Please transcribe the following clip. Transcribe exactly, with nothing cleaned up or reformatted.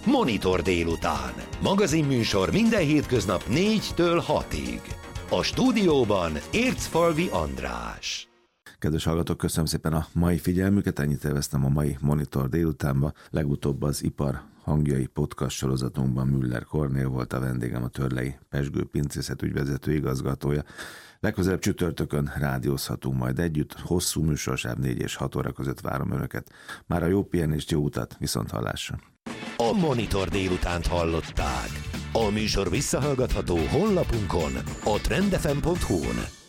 Monitor délután. Magazinműsor minden hétköznap négytől hatig. A stúdióban Ércfalvi András. Kedves hallgatók, köszönöm szépen a mai figyelmüket, ennyit elvesztem a mai Monitor délutánba. Legutóbb az Ipar hangjai podcast sorozatunkban Müller Kornél volt a vendégem, a Törlei Pezsgő Pincészet ügyvezető igazgatója. Legközelebb csütörtökön rádiózhatunk majd együtt, hosszú műsorsáv négy és hat óra között várom önöket. Már a jó pihenést, jó utat, viszont hallásra. A Monitor délutánt hallották. A műsor visszahallgatható honlapunkon, a trend f m pont hu-n.